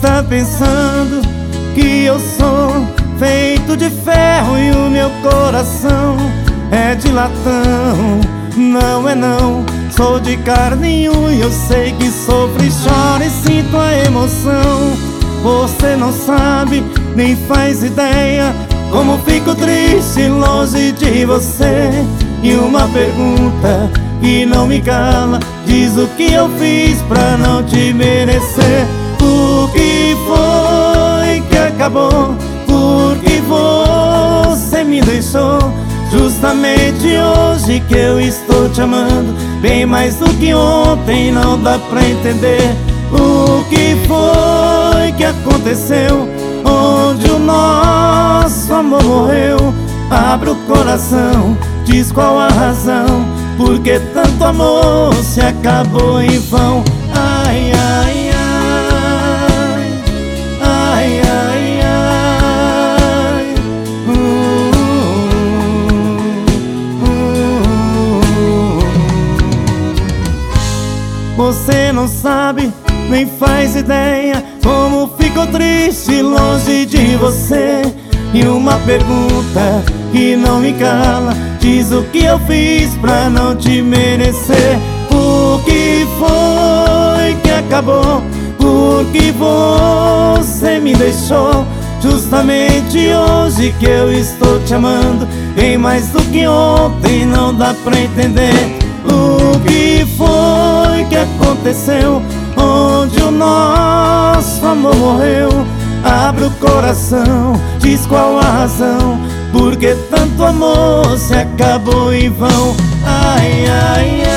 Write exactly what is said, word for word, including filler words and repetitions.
está pensando que eu sou feito de ferro e o meu coração é de latão? Não é não, sou de carne e unha. Eu sei que sofro e choro e sinto a emoção. Você não sabe, nem faz ideia como fico triste longe de você. E uma pergunta que não me cala, diz o que eu fiz pra não te merecer. O que foi que acabou? Por que você me deixou? Justamente hoje que eu estou te amando, bem mais do que ontem, não dá pra entender. O que foi que aconteceu? Onde o nosso amor morreu? Abre o coração, diz qual a razão, porque tanto amor se acabou em vão. Ai, ai, ai, ai, ai, ai. Uh, uh, uh. Você não sabe, nem faz ideia como fico triste longe de você. E uma pergunta que não me cala, diz o que eu fiz pra não te merecer. O que foi que acabou? Por que você me deixou? Justamente hoje que eu estou te amando, bem mais do que ontem, não dá pra entender. O que foi que aconteceu? Onde o nosso amor morreu? Abre o coração, diz qual a razão, porque tanto amor se acabou em vão. Ai, ai, ai.